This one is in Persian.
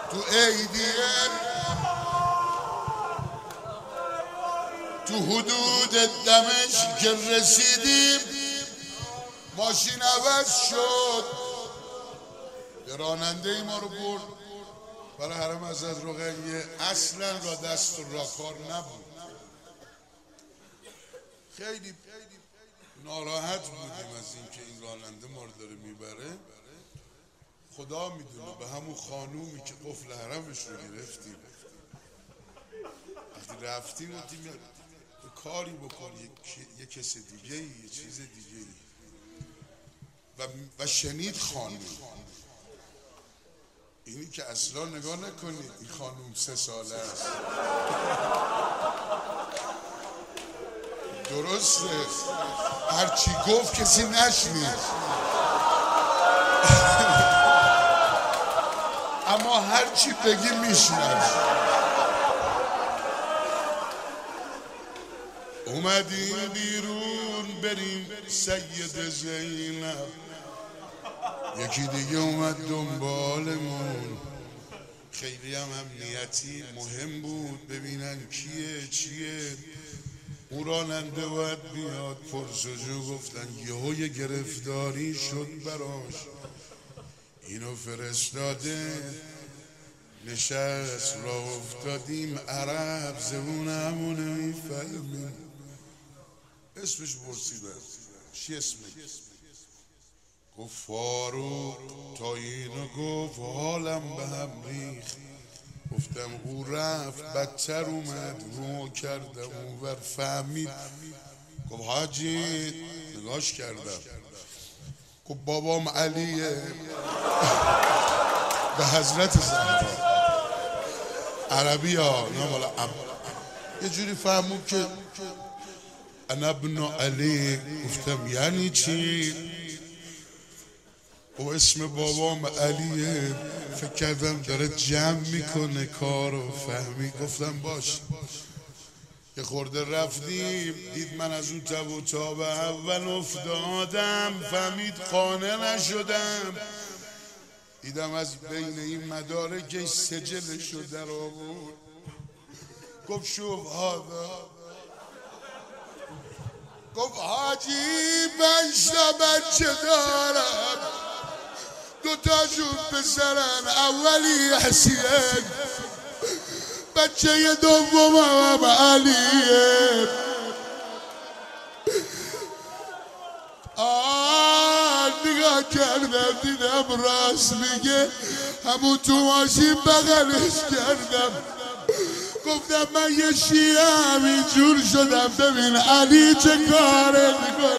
تو عیدیه تو حدود دمشق که رسیدیم ماشین عوض شد، راننده ما رو برد برای حرم حضرت رقیه. اصلا را دست و را کار نبود، خیلی ناراحت بودیم از اینکه این راننده ما رو داره میبره. خدا میدونه به همون خانومی که قفل حرمش رو گرفتیم وقتی رفتیم گفتیم یه کاری بکن، یه کس دیگه یه چیز دیگه و شنید خانوم اینی که اصلا نگاه نکنید این خانوم 3 ساله است، درسته هرچی گفت کسی نشنید اما هرچی بگی میشنوه. اومدیم بیرون بریم سید زینب، یکی دیگه اومد دنبالمون. خیلی هم امنیتی مهم بود ببینن کیه چیه. اون راننده باید بیاد پرسجو گفتن یهو گرفتاری شد براش، اینو فرستاده نشست را افتادیم عرب زبونمونه میفهمیم. اسمش پرسیدن چی اسمش؟ گفت فاروق. تا اینو گفت حالم به هم ریخت. گفتم او رفت بدتر اومد رو کردم اونور فهمید. گفت حاجی نگاش کردم. گفت بابام علیه به حضرت زهرا. عربی ها نه یه جوری فهمون که انا ابن علی. گفتم یعنی چی؟ و اسم بابام علیه. فکر کردم داره جمع میکنه کارو فهمی. گفتم باش. یه خورده رفتیم دید من از اون تب و تاب اول افتادم، فهمید قانع نشدم. دیدم از بین این مدارکش سجلشو در آورد. گفت شوف هادا. گفت حاجی 5 تا بچه دارم، 2 تاشون پسرن، اولی حسین، بچه دومم علیه. نگاه کردم دیدم راست میگه، همون تو ماشین بغلش کردم. گفتم من یه شیعه همینجور شدم، ببین علی چه کاره میکنه.